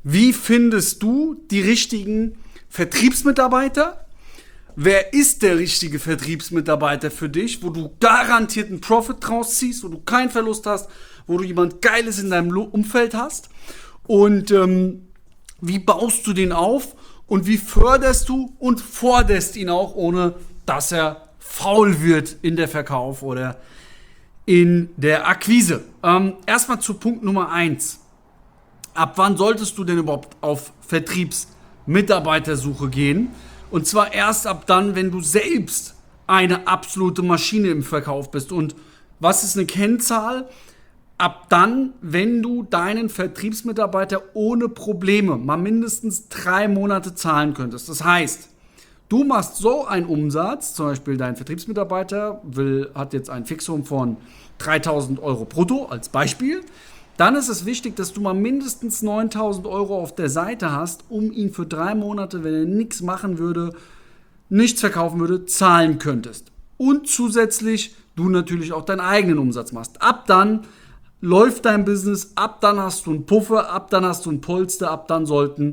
Wie findest du die richtigen Vertriebsmitarbeiter? Wer ist der richtige Vertriebsmitarbeiter für dich, wo du garantiert einen Profit draus ziehst, wo du keinen Verlust hast, wo du jemand Geiles in deinem Umfeld hast? Und wie baust du den auf und wie förderst du und forderst ihn auch, ohne dass er faul wird in der Verkauf oder in der Akquise? Erstmal zu Punkt Nummer 1. Ab wann solltest du denn überhaupt auf Vertriebsmitarbeitersuche gehen? Und zwar erst ab dann, wenn du selbst eine absolute Maschine im Verkauf bist. Und was ist eine Kennzahl? Ab dann, wenn du deinen Vertriebsmitarbeiter ohne Probleme mal mindestens 3 Monate zahlen könntest. Das heißt, du machst so einen Umsatz, zum Beispiel dein Vertriebsmitarbeiter hat jetzt ein Fixum von 3.000 Euro brutto als Beispiel. Dann ist es wichtig, dass du mal mindestens 9.000 Euro auf der Seite hast, um ihn für 3 Monate, wenn er nichts machen würde, nichts verkaufen würde, zahlen könntest. Und zusätzlich du natürlich auch deinen eigenen Umsatz machst. Ab dann läuft dein Business, ab dann hast du einen Puffer, ab dann hast du ein Polster, ab dann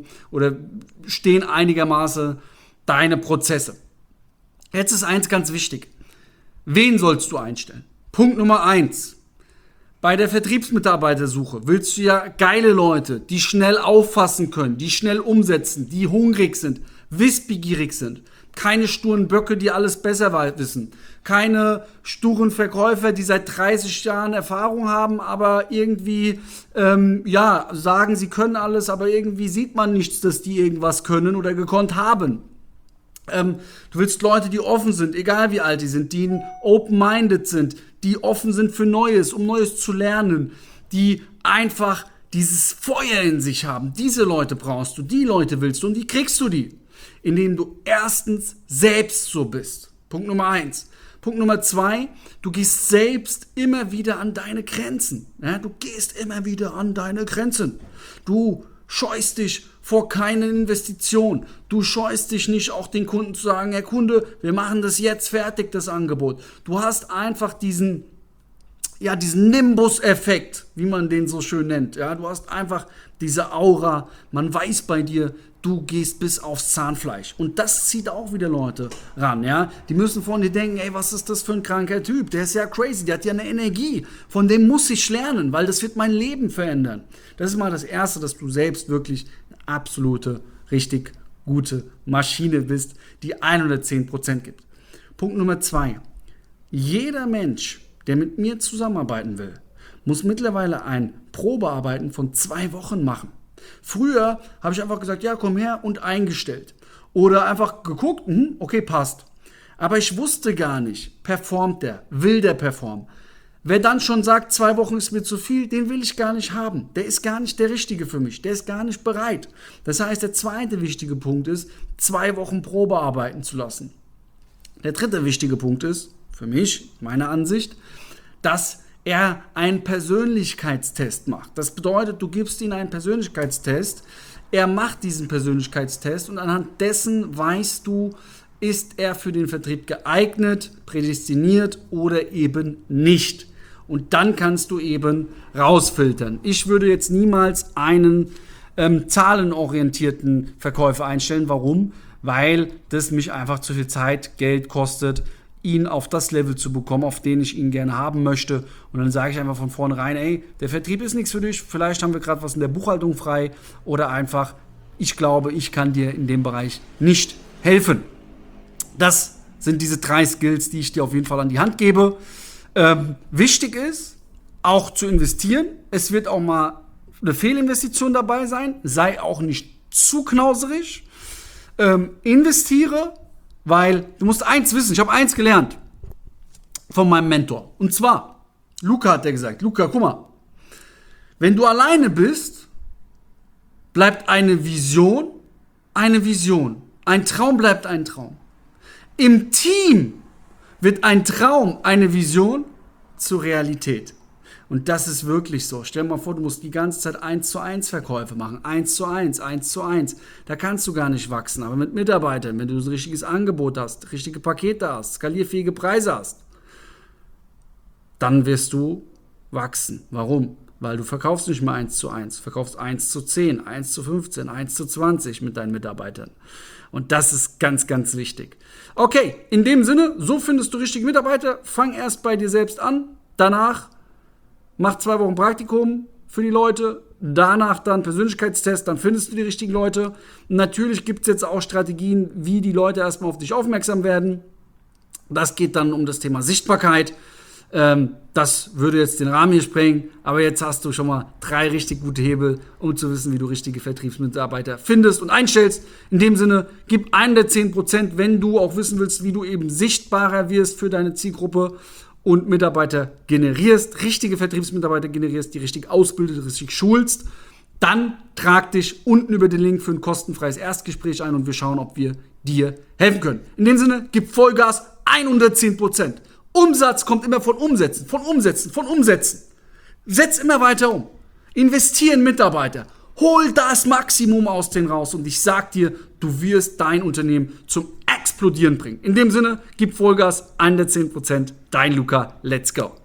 stehen einigermaßen deine Prozesse. Jetzt ist eins ganz wichtig. Wen sollst du einstellen? Punkt Nummer 1. Bei der Vertriebsmitarbeitersuche willst du ja geile Leute, die schnell auffassen können, die schnell umsetzen, die hungrig sind, wissbegierig sind. Keine sturen Böcke, die alles besser wissen. Keine sturen Verkäufer, die seit 30 Jahren Erfahrung haben, aber irgendwie sagen, sie können alles, aber irgendwie sieht man nichts, dass die irgendwas können oder gekonnt haben. Du willst Leute, die offen sind, egal wie alt die sind, die open-minded sind, die offen sind für Neues, um Neues zu lernen, die einfach dieses Feuer in sich haben. Diese Leute brauchst du, die Leute willst du und die kriegst du die, indem du erstens selbst so bist. Punkt Nummer 1. Punkt Nummer 2, du gehst selbst immer wieder an deine Grenzen. Ja, du gehst immer wieder an deine Grenzen. Du scheust dich vor keine Investition. Du scheust dich nicht, auch den Kunden zu sagen, Herr Kunde, wir machen das jetzt fertig, das Angebot. Du hast einfach diesen Nimbus-Effekt, wie man den so schön nennt. Ja, du hast einfach diese Aura, man weiß bei dir, du gehst bis aufs Zahnfleisch. Und das zieht auch wieder Leute ran. Ja? Die müssen von dir denken, ey, was ist das für ein kranker Typ? Der ist ja crazy, der hat ja eine Energie. Von dem muss ich lernen, weil das wird mein Leben verändern. Das ist mal das Erste, dass du selbst wirklich eine absolute, richtig gute Maschine bist, die 110% gibt. Punkt Nummer 2. Jeder Mensch, der mit mir zusammenarbeiten will, muss mittlerweile ein Probearbeiten von 2 Wochen machen. Früher habe ich einfach gesagt, ja, komm her und eingestellt. Oder einfach geguckt, okay, passt. Aber ich wusste gar nicht, performt der, will der performen. Wer dann schon sagt, 2 Wochen ist mir zu viel, den will ich gar nicht haben. Der ist gar nicht der Richtige für mich, der ist gar nicht bereit. Das heißt, der zweite wichtige Punkt ist, 2 Wochen Probe arbeiten zu lassen. Der dritte wichtige Punkt ist, für mich, meine Ansicht, dass er einen Persönlichkeitstest macht. Das bedeutet, du gibst ihm einen Persönlichkeitstest, er macht diesen Persönlichkeitstest und anhand dessen weißt du, ist er für den Vertrieb geeignet, prädestiniert oder eben nicht. Und dann kannst du eben rausfiltern. Ich würde jetzt niemals einen zahlenorientierten Verkäufer einstellen. Warum? Weil das mich einfach zu viel Zeit, Geld kostet, ihn auf das Level zu bekommen, auf den ich ihn gerne haben möchte. Und dann sage ich einfach von vornherein, ey, der Vertrieb ist nichts für dich, vielleicht haben wir gerade was in der Buchhaltung frei oder einfach, ich glaube, ich kann dir in dem Bereich nicht helfen. Das sind diese 3 Skills, die ich dir auf jeden Fall an die Hand gebe. Wichtig ist, auch zu investieren. Es wird auch mal eine Fehlinvestition dabei sein. Sei auch nicht zu knauserig. Investiere, weil du musst eins wissen. Ich habe eins gelernt von meinem Mentor. Und zwar, Luca hat gesagt, Luca, guck mal, wenn du alleine bist, bleibt eine Vision eine Vision. Ein Traum bleibt ein Traum. Im Team wird ein Traum, eine Vision zur Realität. Und das ist wirklich so. Stell dir mal vor, du musst die ganze Zeit 1:1 Verkäufe machen. 1:1, 1:1. Da kannst du gar nicht wachsen. Aber mit Mitarbeitern, wenn du ein richtiges Angebot hast, richtige Pakete hast, skalierfähige Preise hast, dann wirst du wachsen. Warum? weil du verkaufst nicht mehr 1:1, verkaufst 1:10, 1:15, 1:20 mit deinen Mitarbeitern. Und das ist ganz, ganz wichtig. Okay, in dem Sinne, so findest du richtige Mitarbeiter. Fang erst bei dir selbst an. Danach mach 2 Wochen Praktikum für die Leute. Danach dann Persönlichkeitstest, dann findest du die richtigen Leute. Natürlich gibt es jetzt auch Strategien, wie die Leute erstmal auf dich aufmerksam werden. Das geht dann um das Thema Sichtbarkeit. Das würde jetzt den Rahmen hier sprengen, aber jetzt hast du schon mal 3 richtig gute Hebel, um zu wissen, wie du richtige Vertriebsmitarbeiter findest und einstellst. In dem Sinne, gib einen der 10%, wenn du auch wissen willst, wie du eben sichtbarer wirst für deine Zielgruppe und Mitarbeiter generierst, richtige Vertriebsmitarbeiter generierst, die richtig ausbildest, richtig schulst. Dann trag dich unten über den Link für ein kostenfreies Erstgespräch ein und wir schauen, ob wir dir helfen können. In dem Sinne, gib Vollgas, 110%. Umsatz kommt immer von Umsätzen, von Umsätzen, von Umsätzen. Setz immer weiter um. Investier in Mitarbeiter. Hol das Maximum aus denen raus und ich sag dir, du wirst dein Unternehmen zum Explodieren bringen. In dem Sinne, gib Vollgas, 110%. Dein Luca, let's go.